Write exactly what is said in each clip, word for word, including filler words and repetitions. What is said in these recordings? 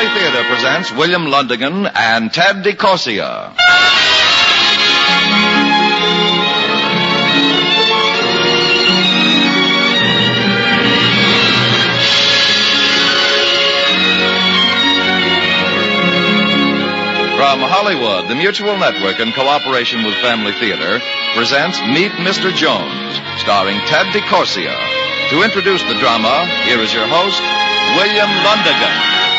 Family Theater presents William Lundigan and Ted DeCorsia. From Hollywood, the Mutual Network, in cooperation with Family Theater, presents Meet Mister Jones, starring Ted DeCorsia. To introduce the drama, here is your host, William Lundigan.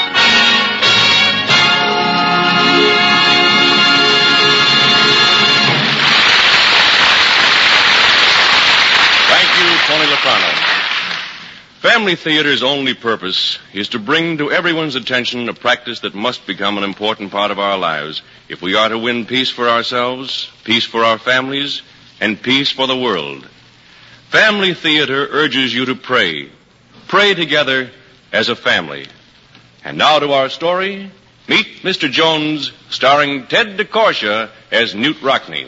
Thank you, Tony Loprano. Family Theater's only purpose is to bring to everyone's attention a practice that must become an important part of our lives if we are to win peace for ourselves, peace for our families, and peace for the world. Family Theater urges you to pray. Pray together as a family. And now to our story. Meet Mister Jones, starring Ted DeCorsia as Newt Rockney.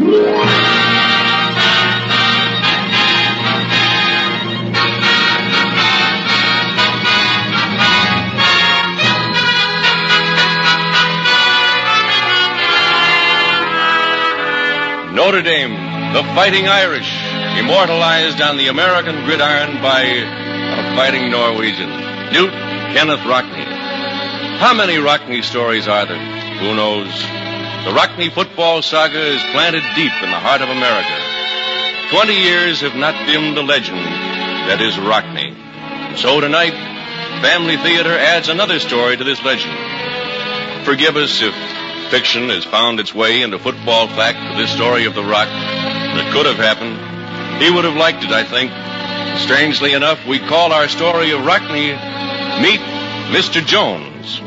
Notre Dame, the Fighting Irish, immortalized on the American gridiron by a fighting Norwegian, Newt Kenneth Rockney. How many Rockney stories are there? Who knows? The Rockney football saga is planted deep in the heart of America. Twenty years have not dimmed the legend that is Rockney. So tonight, Family Theater adds another story to this legend. Forgive us if fiction has found its way into football fact for this story of the Rock that could have happened. He would have liked it, I think. Strangely enough, we call our story of Rockney Meet Mister Jones.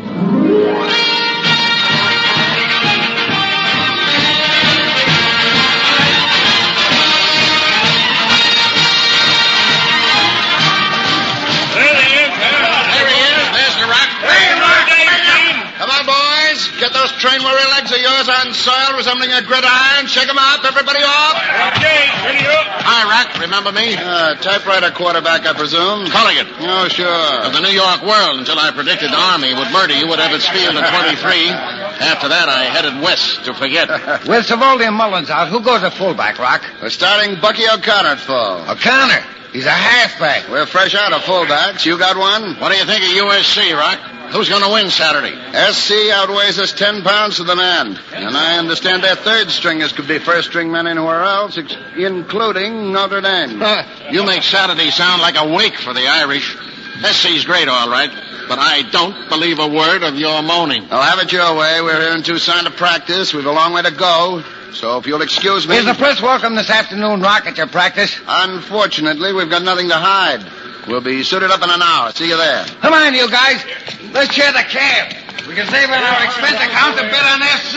Get those train-weary legs of yours on soil resembling a gridiron. Shake them up. Everybody off. Okay, ready up. Hi, Rack. Remember me? Uh, typewriter quarterback, I presume. Culligan. Oh, sure. Of the New York World, until I predicted the Army would murder you at Ebbets Field at twenty-three. After that, I headed west to forget. With Savoldi and Mullins out, who goes at fullback, Rock? We're starting Bucky O'Connor at full. O'Connor. He's a halfback. We're fresh out of fullbacks. You got one? What do you think of U S C, Rock? Who's going to win Saturday? S C outweighs us ten pounds to the man. And I understand their third stringers could be first string men anywhere else, ex- including Notre Dame. You make Saturday sound like a wake for the Irish. S C's great, all right, but I don't believe a word of your moaning. I'll have it your way. We're here in Tucson to practice. We've a long way to go. So if you'll excuse me... Is the press welcome this afternoon, Rock, at your practice? Unfortunately, we've got nothing to hide. We'll be suited up in an hour. See you there. Come on, you guys. Let's share the cab. We can save on our expense account to bet on S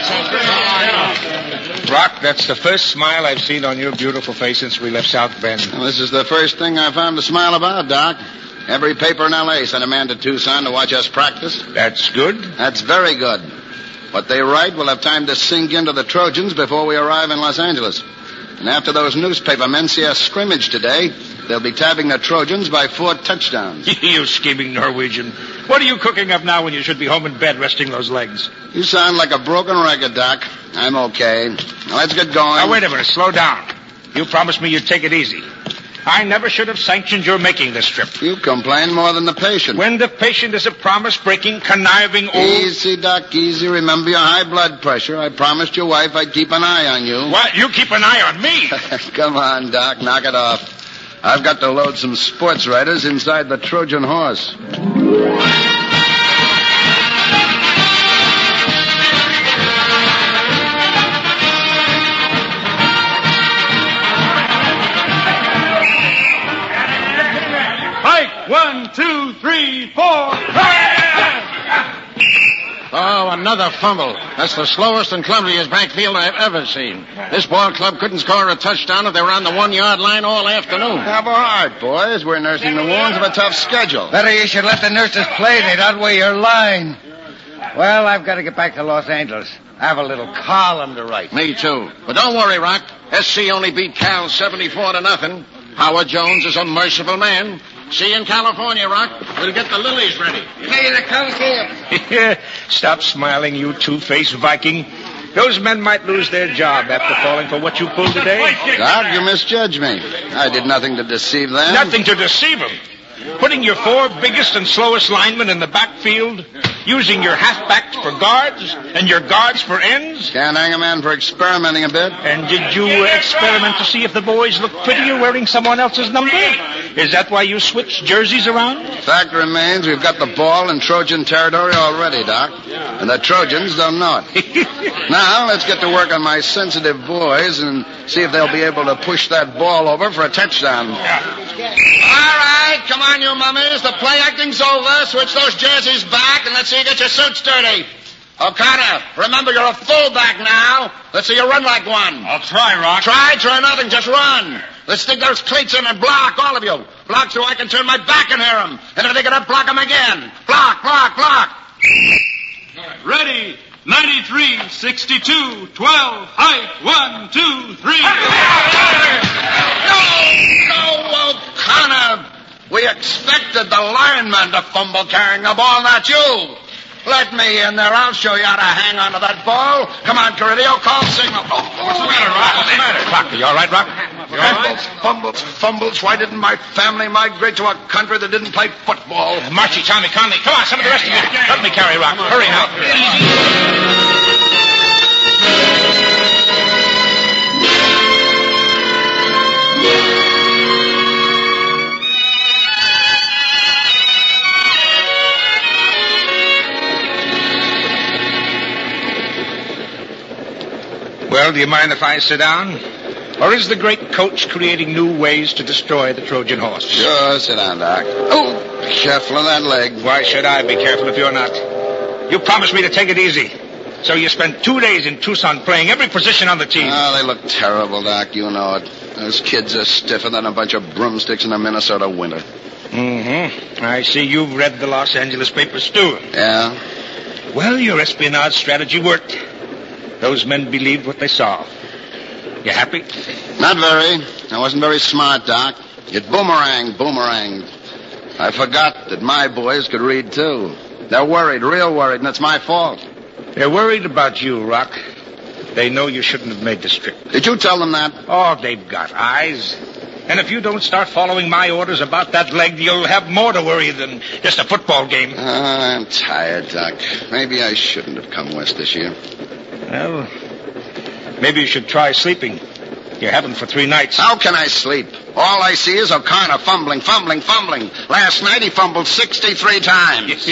C. Rock, that's the first smile I've seen on your beautiful face since we left South Bend. Well, this is the first thing I found to smile about, Doc. Every paper in L A sent a man to Tucson to watch us practice. That's good? That's very good. What they write will have time to sink into the Trojans before we arrive in Los Angeles. And after those newspaper men see us scrimmage today, they'll be tabbing the Trojans by four touchdowns. You scheming Norwegian. What are you cooking up now when you should be home in bed resting those legs? You sound like a broken record, Doc. I'm okay. Now let's get going. Now, wait a minute. Slow down. You promised me you'd take it easy. I never should have sanctioned your making this trip. You complain more than the patient. When the patient is a promise-breaking, conniving old... Easy, Doc, easy. Remember your high blood pressure. I promised your wife I'd keep an eye on you. What? You keep an eye on me? Come on, Doc. Knock it off. I've got to load some sports writers inside the Trojan horse. One, two, three, four. Oh, another fumble. That's the slowest and clumsiest backfield I've ever seen. This ball club couldn't score a touchdown if they were on the one-yard line all afternoon. Have a heart, boys. We're nursing the wounds of a tough schedule. Better you should let the nurses play. They'd outweigh your line. Well, I've got to get back to Los Angeles. I have a little column to write. Me too. But don't worry, Rock. S C only beat Cal seventy-four to nothing. Howard Jones is a merciful man. See you in California, Rock. We'll get the lilies ready. Hey, the concept. Stop smiling, you two-faced Viking. Those men might lose their job after falling for what you pulled today. Doc, you misjudged me. I did nothing to deceive them. Nothing to deceive them. Putting your four biggest and slowest linemen in the backfield, using your halfbacks for guards and your guards for ends. Can't hang a man for experimenting a bit. And did you uh, experiment to see if the boys look prettier wearing someone else's number? Is that why you switched jerseys around? Fact remains, we've got the ball in Trojan territory already, Doc. And the Trojans don't know it. Now, let's get to work on my sensitive boys and see if they'll be able to push that ball over for a touchdown. All right, come on, you mummies. The play acting's over. Switch those jerseys back, and let's see you get your suits dirty. O'Connor, remember you're a fullback now. Let's see you run like one. I'll try, Rock. Try, try nothing. Just run. Let's stick those cleats in and block, all of you. Block so I can turn my back and hear them. And if they get up, block them again. Block, block, block. Ready. ninety-three, sixty-two, twelve, height, one, two, three. No, no, O'Connor. We expected the lineman to fumble carrying the ball, not you. Let me in there. I'll show you how to hang on to that ball. Come on, Caridio, call signal. Oh, what's the matter, Rock? What's the matter? Rock, are you all right, Rock? You all right? Fumbles, fumbles, fumbles. Why didn't my family migrate to a country that didn't play football? Marchie, Tommy, Conley, come on, some of the rest of you. Help me carry Rock. Hurry now. Well, do you mind if I sit down? Or is the great coach creating new ways to destroy the Trojan horse? Sure, sit down, Doc. Oh, be careful of that leg. Why should I be careful if you're not? You promised me to take it easy. So you spent two days in Tucson playing every position on the team. Oh, they look terrible, Doc. You know it. Those kids are stiffer than a bunch of broomsticks in a Minnesota winter. Mm-hmm. I see you've read the Los Angeles papers, too. Yeah? Well, your espionage strategy worked. Those men believed what they saw. You happy? Not very. I wasn't very smart, Doc. It boomeranged, boomeranged. I forgot that my boys could read, too. They're worried, real worried, and it's my fault. They're worried about you, Rock. They know you shouldn't have made this trip. Did you tell them that? Oh, they've got eyes. And if you don't start following my orders about that leg, you'll have more to worry than just a football game. Uh, I'm tired, Doc. Maybe I shouldn't have come west this year. Well, maybe you should try sleeping. You haven't for three nights. How can I sleep? All I see is O'Connor fumbling, fumbling, fumbling. Last night he fumbled sixty-three times.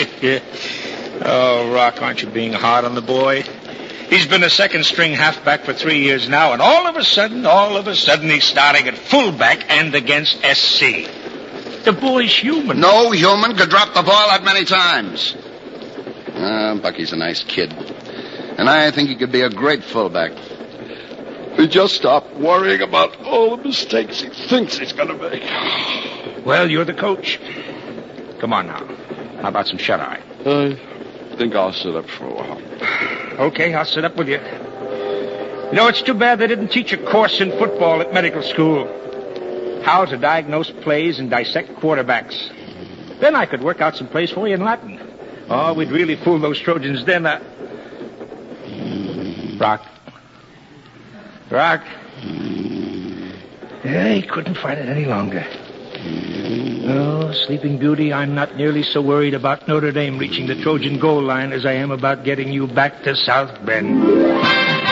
Oh, Rock, aren't you being hard on the boy? He's been a second-string halfback for three years now, and all of a sudden, all of a sudden, he's starting at fullback and against S C. The boy's human. No human could drop the ball that many times. Uh, Bucky's a nice kid. And I think he could be a great fullback. We just stop worrying about all the mistakes he thinks he's going to make. Well, you're the coach. Come on now. How about some shut-eye? I think I'll sit up for a while. Okay, I'll sit up with you. You know, it's too bad they didn't teach a course in football at medical school. How to diagnose plays and dissect quarterbacks. Then I could work out some plays for you in Latin. Oh, we'd really fool those Trojans then. Uh... Rock. Rock. Yeah, he couldn't fight it any longer. Oh, Sleeping Beauty, I'm not nearly so worried about Notre Dame reaching the Trojan goal line as I am about getting you back to South Bend.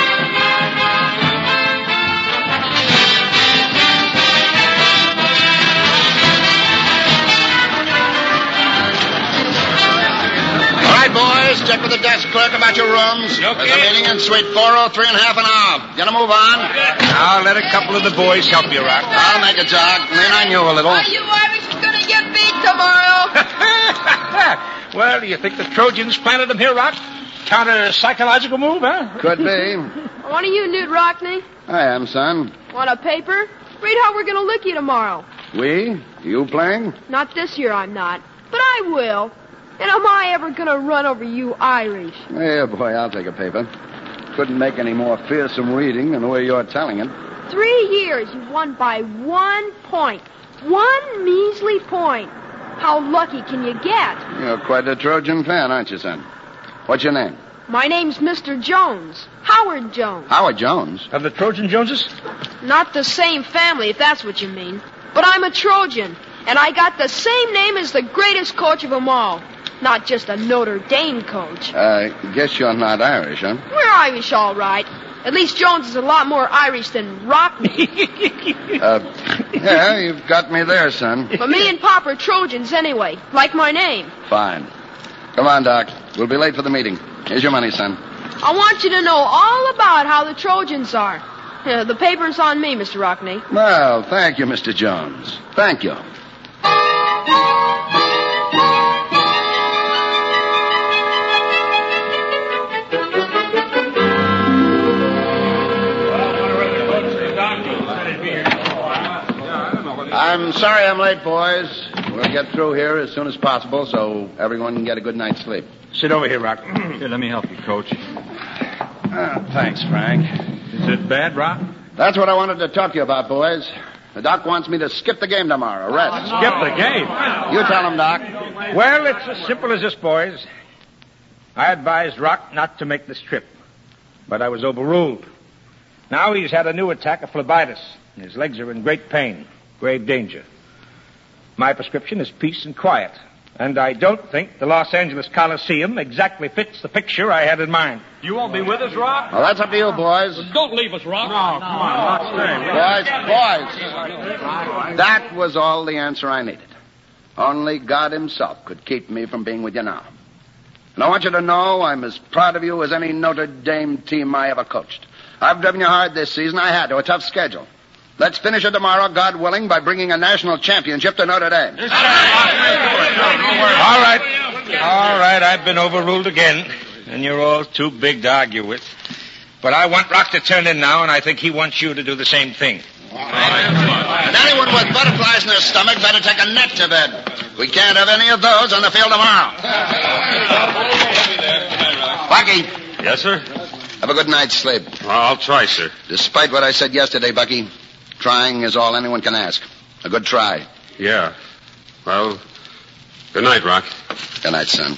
Check with the desk clerk about your rooms. Okay. There's a meeting in suite four oh three and a half an hour. Gonna move on? Now, let a couple of the boys help you, Rock. I'll make a jog. I mean, I knew a little. Are you Irish gonna get beat tomorrow? Well, do you think the Trojans planted them here, Rock? Counter-psychological move, huh? Could be. One of you, Newt Rockney? I am, son. Want a paper? Read how we're gonna lick you tomorrow. We? You playing? Not this year, I'm not. But I will. And am I ever gonna run over you Irish? Yeah, boy, I'll take a paper. Couldn't make any more fearsome reading than the way you're telling it. three years, you've won by one point. One measly point. How lucky can you get? You're quite a Trojan fan, aren't you, son? What's your name? My name's Mister Jones. Howard Jones. Howard Jones? Of the Trojan Joneses? Not the same family, if that's what you mean. But I'm a Trojan, and I got the same name as the greatest coach of them all. Not just a Notre Dame coach. I uh, guess you're not Irish, huh? We're Irish, all right. At least Jones is a lot more Irish than Rockney. uh, yeah, you've got me there, son. But me and Pop are Trojans anyway, like my name. Fine. Come on, Doc. We'll be late for the meeting. Here's your money, son. I want you to know all about how the Trojans are. Uh, the paper's on me, Mister Rockney. Well, thank you, Mister Jones. Thank you. I'm sorry I'm late, boys. We'll get through here as soon as possible so everyone can get a good night's sleep. Sit over here, Rock. Here, let me help you, Coach. Ah, thanks, Frank. Is it bad, Rock? That's what I wanted to talk to you about, boys. The doc wants me to skip the game tomorrow. Rest. Skip the game? You tell him, Doc. Well, it's as simple as this, boys. I advised Rock not to make this trip, but I was overruled. Now he's had a new attack of phlebitis, and his legs are in great pain, grave danger. My prescription is peace and quiet, and I don't think the Los Angeles Coliseum exactly fits the picture I had in mind. You won't be with us, Rock? Well, that's up to you, boys. Don't leave us, Rock. No, come on, Boys, boys, that was all the answer I needed. Only God himself could keep me from being with you now. And I want you to know I'm as proud of you as any Notre Dame team I ever coached. I've driven you hard this season. I had to, a tough schedule. Let's finish it tomorrow, God willing, by bringing a national championship to Notre Dame. All right. All right, I've been overruled again, and you're all too big to argue with. But I want Rock to turn in now, and I think he wants you to do the same thing. And anyone with butterflies in their stomach better take a nap to bed. We can't have any of those on the field tomorrow. Bucky. Yes, sir? Have a good night's sleep. I'll try, sir. Despite what I said yesterday, Bucky, trying is all anyone can ask. A good try. Yeah. Well, good night, Rock. Good night, son.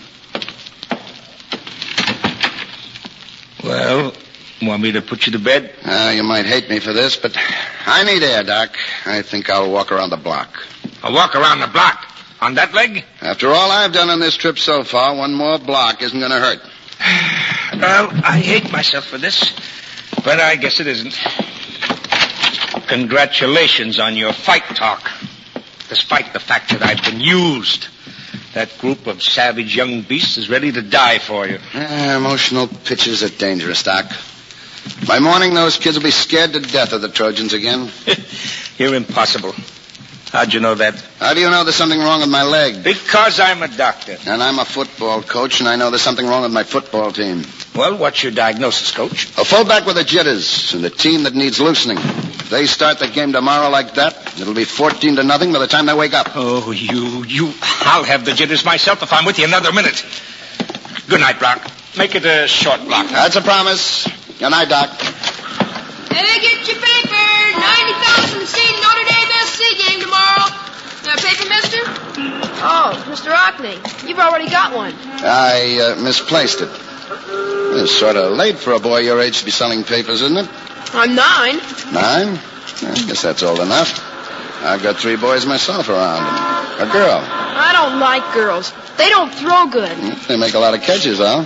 Well, want me to put you to bed? Uh, you might hate me for this, but I need air, Doc. I think I'll walk around the block. I'll walk around the block? On that leg? After all I've done on this trip so far, one more block isn't going to hurt. Well, I hate myself for this, but I guess it isn't. Congratulations on your fight talk. Despite the fact that I've been used, that group of savage young beasts is ready to die for you. Uh, emotional pitches are dangerous, Doc. By morning, those kids will be scared to death of the Trojans again. You're impossible. How'd you know that? How do you know there's something wrong with my leg? Because I'm a doctor. And I'm a football coach, and I know there's something wrong with my football team. Well, what's your diagnosis, Coach? A fullback with the jitters, and a team that needs loosening. If they start the game tomorrow like that, it'll be fourteen to nothing by the time they wake up. Oh, you, you. I'll have the jitters myself if I'm with you another minute. Good night, Rock. Make it a short block. That's a promise. Good night, Doc. Hey, get your paper. ninety thousand seat Notre Dame S C game tomorrow. Uh, paper, mister? Oh, Mister Rockney. You've already got one. I uh, misplaced it. It's sort of late for a boy your age to be selling papers, isn't it? I'm nine. Nine? I guess that's old enough. I've got three boys myself around, and a girl. I don't like girls. They don't throw good. They make a lot of catches, huh?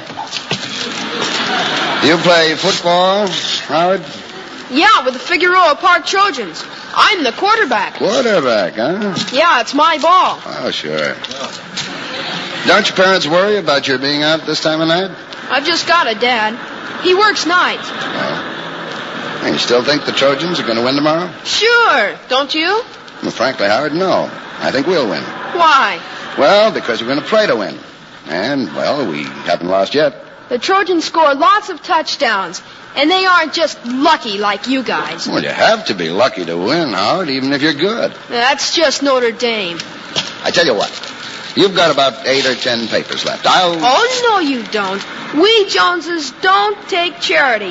You play football, Howard? Yeah, with the Figueroa Park Trojans. I'm the quarterback. Quarterback, huh? Yeah, it's my ball. Oh, sure. Don't your parents worry about your being out this time of night? I've just got a dad. He works nights. Oh. And you still think the Trojans are going to win tomorrow? Sure. Don't you? Well, frankly, Howard, no. I think we'll win. Why? Well, because we're going to play to win. And, well, we haven't lost yet. The Trojans score lots of touchdowns, and they aren't just lucky like you guys. Well, you have to be lucky to win, Howard, even if you're good. That's just Notre Dame. I tell you what. You've got about eight or ten papers left. I'll... Oh, no, you don't. We Joneses don't take charity.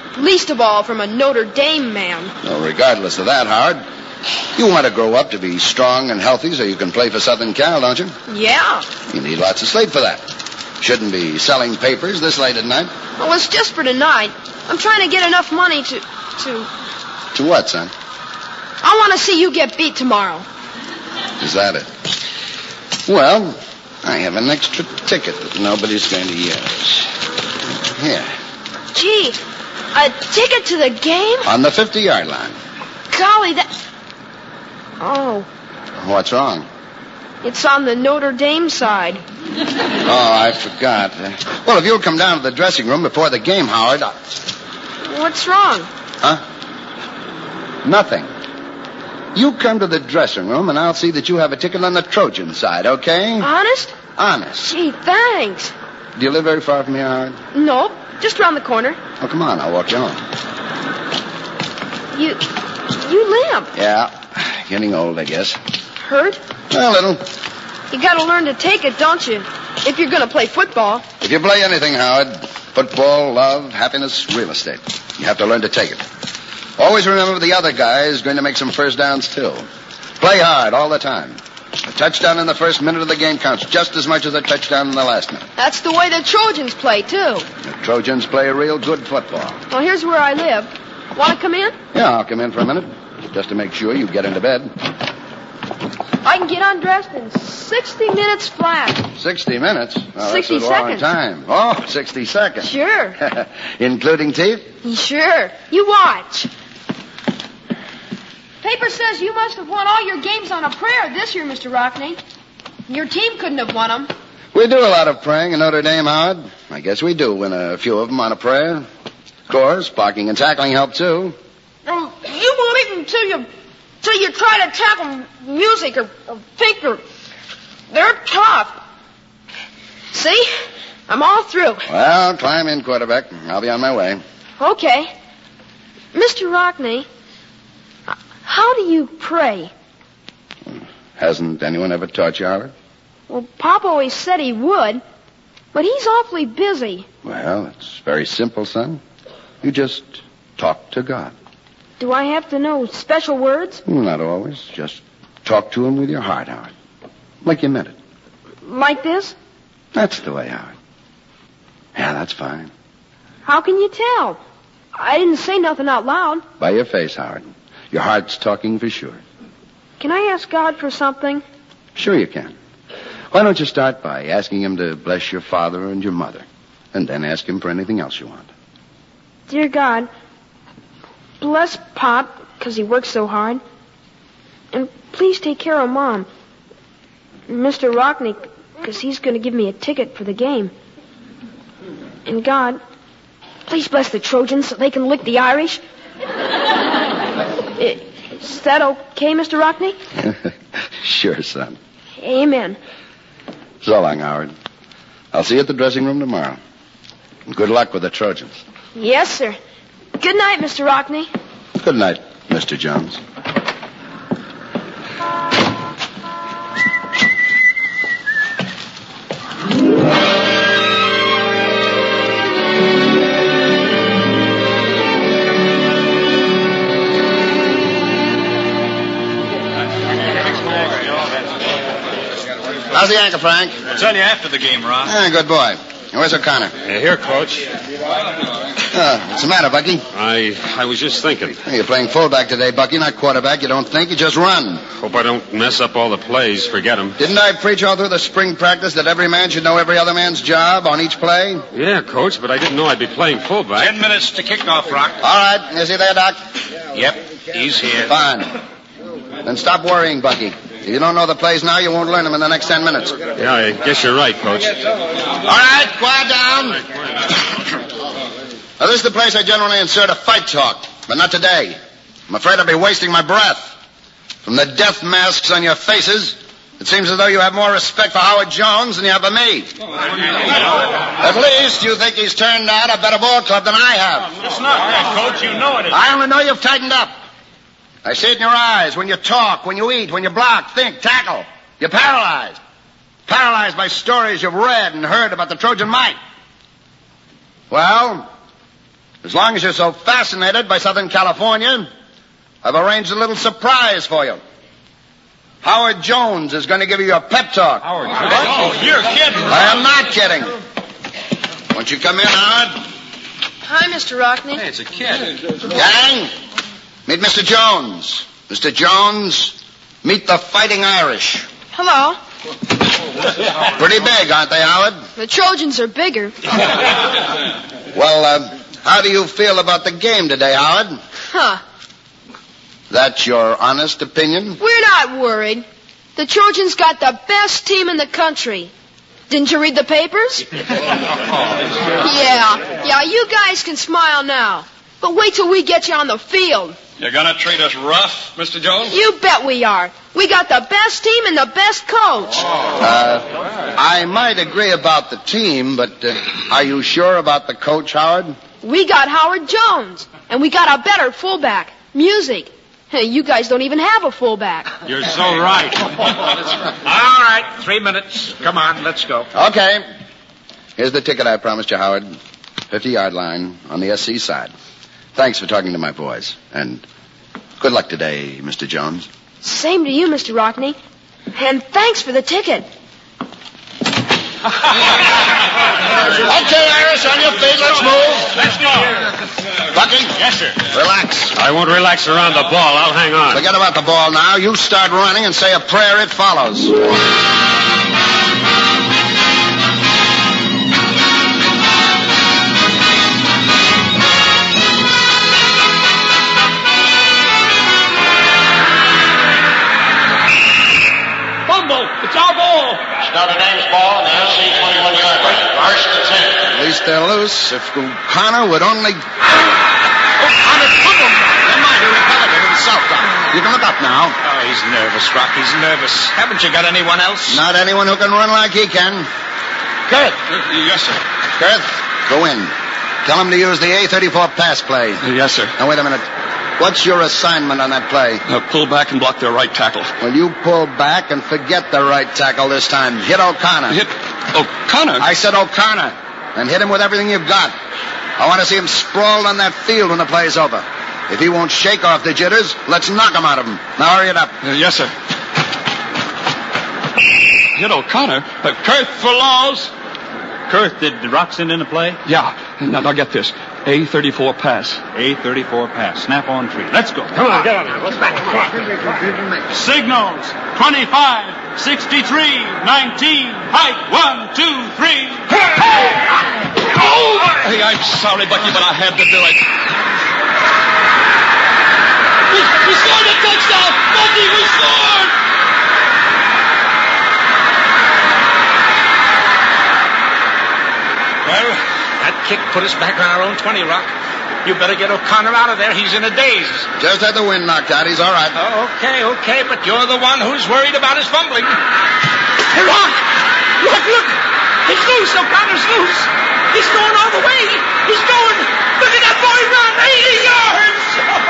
Least of all from a Notre Dame man. Well, regardless of that, Howard, you want to grow up to be strong and healthy so you can play for Southern Cal, don't you? Yeah. You need lots of sleep for that. Shouldn't be selling papers this late at night. Well, it's just for tonight. I'm trying to get enough money to... to... To what, son? I want to see you get beat tomorrow. Is that it? Well, I have an extra ticket that nobody's going to use. Here. Gee, a ticket to the game? On the fifty-yard line. Golly, that... Oh, What's wrong? it's on the Notre Dame side. Oh, I forgot. Uh, Well, if you'll come down to the dressing room before the game, Howard... I- What's wrong? Huh? Nothing. You come to the dressing room, and I'll see that you have a ticket on the Trojan side, okay? Honest? Honest. Gee, thanks. Do you live very far from here, Howard? Nope, just around the corner. Oh, come on. I'll walk you home. You... you limp. Yeah. Getting old, I guess. Hurt? A little. You gotta learn to take it, don't you? If you're gonna play football. If you play anything, Howard, football, love, happiness, real estate, you have to learn to take it. Always remember the other guy is going to make some first downs, too. Play hard all the time. A touchdown in the first minute of the game counts just as much as a touchdown in the last minute. That's the way the Trojans play, too. The Trojans play real good football. Well, here's where I live. Want to come in? Yeah, I'll come in for a minute, just to make sure you get into bed. I can get undressed in sixty minutes flat. Sixty minutes? Oh, sixty that's a long seconds. time. Oh, sixty seconds. Sure. Including teeth? Sure. You watch. Paper says you must have won all your games on a prayer this year, Mister Rockney. Your team couldn't have won them. We do a lot of praying in Notre Dame, Howard. I guess we do win a few of them on a prayer. Of course, blocking and tackling help, too. Um, you believe until you, till you try to tackle music or, or think or... They're tough. See? I'm all through. Well, climb in, quarterback. I'll be on my way. Okay. Mister Rockney, how do you pray? Hasn't anyone ever taught you, Howard? Well, Pop always said he would, but he's awfully busy. Well, it's very simple, son. You just talk to God. Do I have to know special words? Not always. Just talk to him with your heart, Howard. Like you meant it. Like this? That's the way, Howard. Yeah, that's fine. How can you tell? I didn't say nothing out loud. By your face, Howard. Your heart's talking for sure. Can I ask God for something? Sure you can. Why don't you start by asking him to bless your father and your mother, and then ask him for anything else you want. Dear God, bless Pop, because he works so hard. And please take care of Mom. Mister Rockney, because he's going to give me a ticket for the game. And God, please bless the Trojans so they can lick the Irish. Is that okay, Mister Rockney? Sure, son. Amen. So long, Howard. I'll see you at the dressing room tomorrow. And good luck with the Trojans. Yes, sir. Good night, Mister Rockney. Good night, Mister Jones. How's the ankle, Frank? I'll tell you after the game, Rob. Ah, good boy. Where's O'Connor? Uh, here, Coach. Uh, what's the matter, Bucky? I I was just thinking. Hey, you're playing fullback today, Bucky, not quarterback. You don't think, you just run. Hope I don't mess up all the plays. Forget them. Didn't I preach all through the spring practice that every man should know every other man's job on each play? Yeah, Coach, but I didn't know I'd be playing fullback. Ten minutes to kick off, Rock. All right. Is he there, Doc? Yep, he's here. Fine. Then stop worrying, Bucky. If you don't know the plays now, you won't learn them in the next ten minutes. Yeah, I guess you're right, Coach. All right, quiet down. Now, this is the place I generally insert a fight talk, but not today. I'm afraid I'll be wasting my breath. From the death masks on your faces, it seems as though you have more respect for Howard Jones than you have for me. At least you think he's turned out a better ball club than I have. It's not that, Coach. You know it is. I only know you've tightened up. I see it in your eyes when you talk, when you eat, when you block, think, tackle. You're paralyzed. Paralyzed by stories you've read and heard about the Trojan might. Well, As long as you're so fascinated by Southern California, I've arranged a little surprise for you. Howard Jones is going to give you a pep talk. Howard Jones? Oh, you're kidding. I am not kidding. Won't you come in, Howard? Hi, Mister Rockney. Hey, it's a kid. Gang, meet Mister Jones. Mister Jones, meet the Fighting Irish. Hello. Pretty big, aren't they, Howard? The Trojans are bigger. Well, uh, how do you feel about the game today, Howard? Huh. That's your honest opinion? We're not worried. The Trojans got the best team in the country. Didn't you read the papers? Yeah. Yeah, you guys can smile now. But wait till we get you on the field. You're gonna treat us rough, Mister Jones? You bet we are. We got the best team and the best coach. Uh, I might agree about the team, but uh, are you sure about the coach, Howard? We got Howard Jones, and we got a better fullback, Music. Hey, you guys don't even have a fullback. You're so right. All right, three minutes. Come on, let's go. Okay. Here's the ticket I promised you, Howard. fifty-yard line on the S C side. Thanks for talking to my boys. And good luck today, Mister Jones. Same to you, Mister Rockney. And thanks for the ticket. Okay, Irish, on your feet. Let's move. Let's go. Bucky? Yes, sir. Relax. I won't relax around the ball. I'll hang on. Forget about the ball now. You start running and say a prayer. It follows. Fumble. It's our ball. Notre Dame's ball on the S C twenty-one yard line. First and ten. At least they're loose. If O'Connor would only... O'Connor fumbled. Never mind, he recovered it himself, Doc. You can look up now. Oh, he's nervous, Rock. He's nervous. Haven't you got anyone else? Not anyone who can run like he can. Kurth. Yes, sir. Kurth, go in. Tell him to use the A thirty-four pass play. Yes, sir. Now, wait a minute. What's your assignment on that play? Uh, pull back and block their right tackle. Well, you pull back and forget the right tackle this time. Hit O'Connor. Hit O'Connor? I said O'Connor. And hit him with everything you've got. I want to see him sprawled on that field when the play's over. If he won't shake off the jitters, let's knock him out of him. Now hurry it up. Uh, yes, sir. Hit O'Connor? Uh, Kurth for Laws. Kurth, did Rock send in a play? Yeah. Now, now get this. A thirty-four pass. A thirty-four pass. Snap on tree. Let's go. Come on, get on there. Let's back. Signals. twenty-five, sixty-three, nineteen. Height. One, two, three. Hey! Oh! Hey, I'm sorry, Bucky, but I had to do it. We, we scored a touchdown! Bucky, we scored! Well, that kick put us back on our own twenty, Rock. You better get O'Connor out of there. He's in a daze. Just had the wind knocked out. He's all right. Oh, okay, okay, but you're the one who's worried about his fumbling. Hey, Rock! Look, look! He's loose. O'Connor's loose. He's going all the way. He's going. Look at that boy run. eighty yards!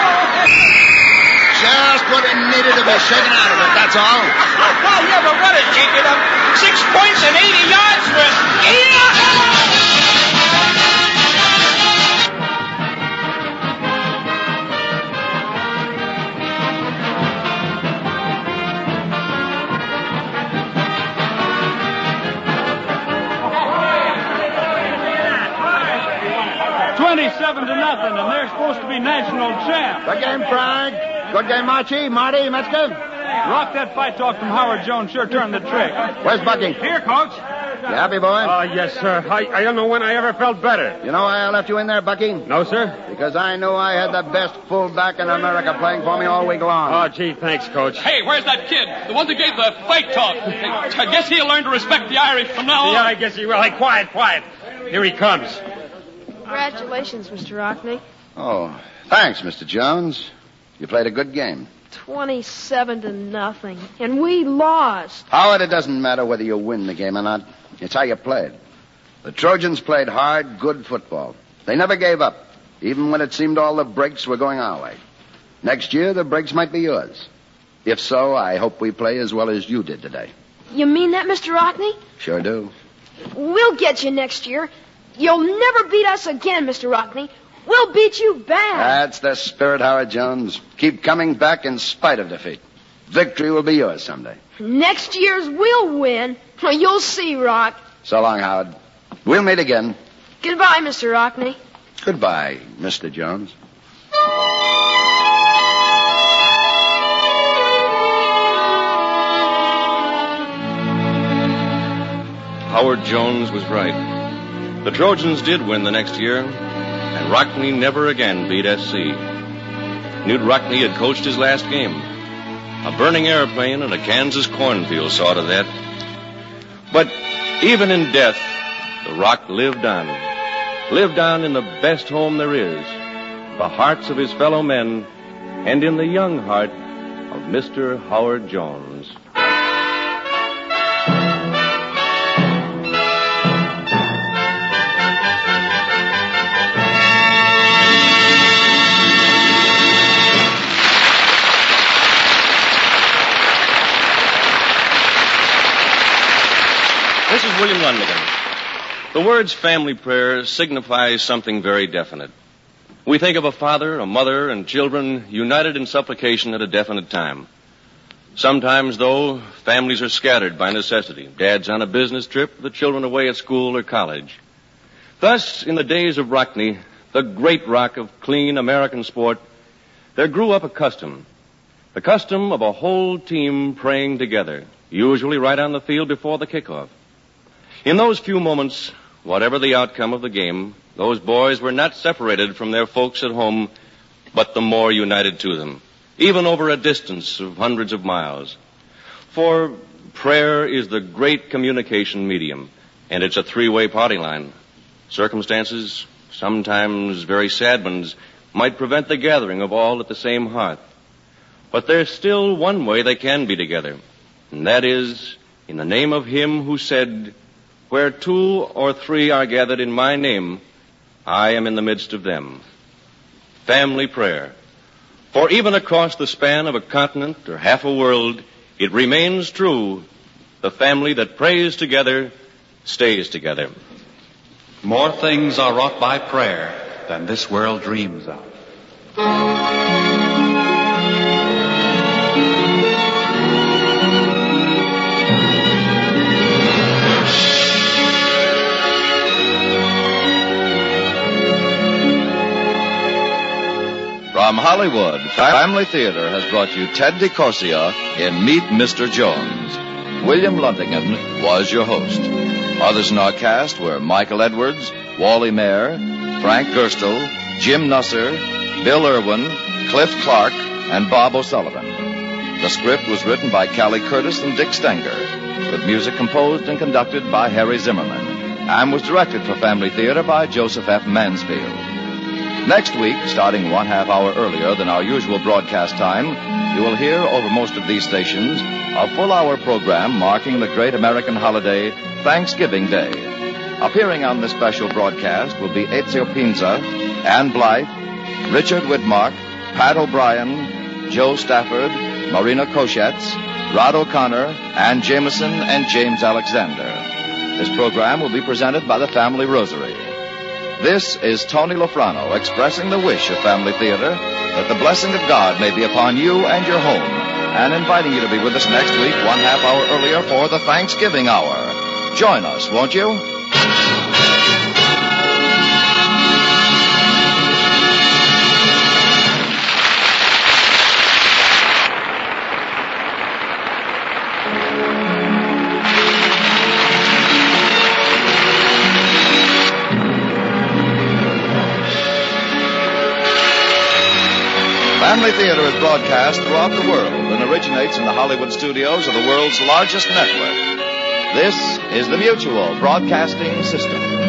Just what he needed to be shaken out of it, that's all. Yeah, but what a kick it up. Six points and eighty yards for it. Yeah! twenty-seven to nothing, and they're supposed to be national champs. Good game, Frank. Good game, Archie. Marty, Metzger. Rock, that fight talk from Howard Jones sure turned the trick. Where's Bucky? Here, Coach. You happy, boy? Uh, yes, sir. I, I don't know when I ever felt better. You know why I left you in there, Bucky? No, sir? Because I knew I had the best fullback in America playing for me all week long. Oh, gee, thanks, Coach. Hey, where's that kid? The one that gave the fight talk. I guess he'll learn to respect the Irish from now on. Yeah, I guess he will. Hey, quiet, quiet. Here he comes. Congratulations, Mister Rockney. Oh, thanks, Mister Jones. You played a good game. Twenty-seven to nothing, and we lost. Howard, it doesn't matter whether you win the game or not. It's how you played. The Trojans played hard, good football. They never gave up, even when it seemed all the breaks were going our way. Next year, the breaks might be yours. If so, I hope we play as well as you did today. You mean that, Mister Rockney? Sure do. We'll get you next year. You'll never beat us again, Mister Rockney. We'll beat you bad. That's the spirit, Howard Jones. Keep coming back in spite of defeat. Victory will be yours someday. Next year's we'll win. You'll see, Rock. So long, Howard. We'll meet again. Goodbye, Mister Rockney. Goodbye, Mister Jones. Howard Jones was right. The Trojans did win the next year, and Rockney never again beat S C. Newt Rockney had coached his last game. A burning airplane and a Kansas cornfield saw to that. But even in death, the Rock lived on. Lived on in the best home there is, the hearts of his fellow men, and in the young heart of Mister Howard Jones. This is William Lundigan. The words family prayer signify something very definite. We think of a father, a mother, and children united in supplication at a definite time. Sometimes, though, families are scattered by necessity. Dad's on a business trip, the children away at school or college. Thus, in the days of Rockney, the great rock of clean American sport, there grew up a custom. The custom of a whole team praying together, usually right on the field before the kickoff. In those few moments, whatever the outcome of the game, those boys were not separated from their folks at home, but the more united to them, even over a distance of hundreds of miles. For prayer is the great communication medium, and it's a three-way party line. Circumstances, sometimes very sad ones, might prevent the gathering of all at the same hearth. But there's still one way they can be together, and that is in the name of Him who said, "Where two or three are gathered in my name, I am in the midst of them." Family prayer. For even across the span of a continent or half a world, it remains true. The family that prays together stays together. More things are wrought by prayer than this world dreams of. From Hollywood, Family Theater has brought you Ted DeCorsia in Meet Mister Jones. William Lundigan was your host. Others in our cast were Michael Edwards, Wally Mayer, Frank Gerstle, Jim Nusser, Bill Irwin, Cliff Clark, and Bob O'Sullivan. The script was written by Callie Curtis and Dick Stenger, with music composed and conducted by Harry Zimmerman, and was directed for Family Theater by Joseph F. Mansfield. Next week, starting one half hour earlier than our usual broadcast time, you will hear over most of these stations a full-hour program marking the great American holiday, Thanksgiving Day. Appearing on this special broadcast will be Ezio Pinza, Ann Blythe, Richard Widmark, Pat O'Brien, Joe Stafford, Marina Koshetz, Rod O'Connor, Ann Jameson, and James Alexander. This program will be presented by the Family Rosary. This is Tony Lofrano expressing the wish of Family Theater that the blessing of God may be upon you and your home, and inviting you to be with us next week one half hour earlier for the Thanksgiving Hour. Join us, won't you? Family Theater is broadcast throughout the world and originates in the Hollywood studios of the world's largest network. This is the Mutual Broadcasting System.